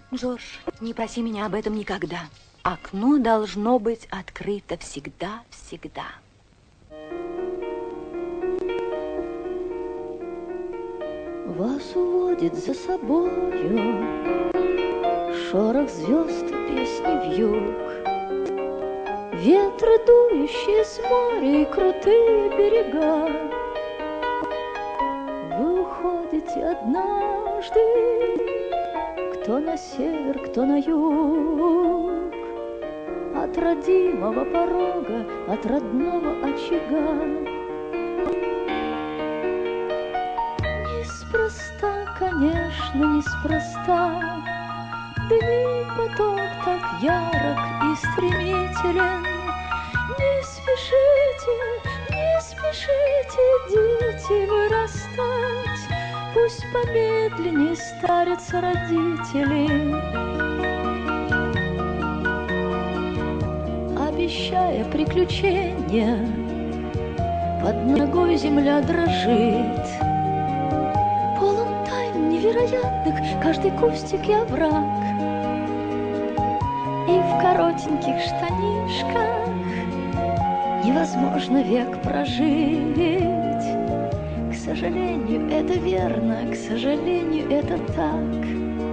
Жорж, не проси меня об этом никогда. Окно должно быть открыто всегда. Вас уводит за собою шорох звезд и песни вьюг, ветры, дующие с моря, и крутые берега. Вы уходите однажды, кто на север, кто на юг, от родимого порога, от родного очага. Неспроста, конечно, неспроста дни поток так ярок и стремителен. Не спешите, дети, вырастать, пусть помедленнее старятся родители. Обещая приключения, под ногой земля дрожит. Полон тайн невероятных каждый кустик и овраг. И в коротеньких штанишках невозможно век прожить. К сожалению, это верно, к сожалению, это так.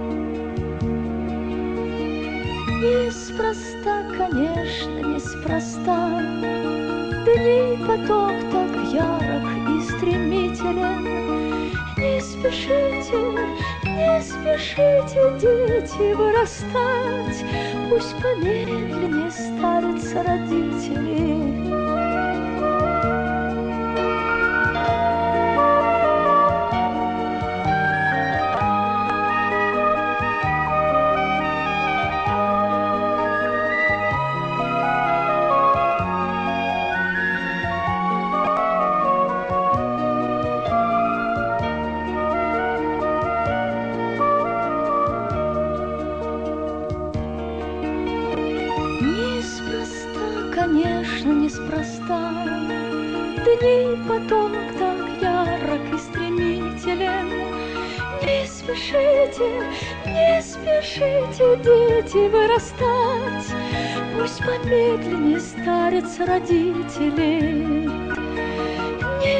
Неспроста, конечно, неспроста дней поток так ярок и стремителен. Не спешите, дети, вырастать, пусть помедленнее старятся родители. Конечно, неспроста дней поток так ярок и стремителен. Не спешите, дети, вырастать, пусть помедленнее старятся родители. Не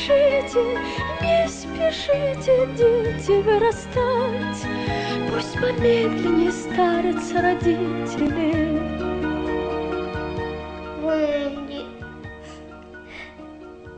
спешите, дети, вырастать, пусть помедленнее старятся родители.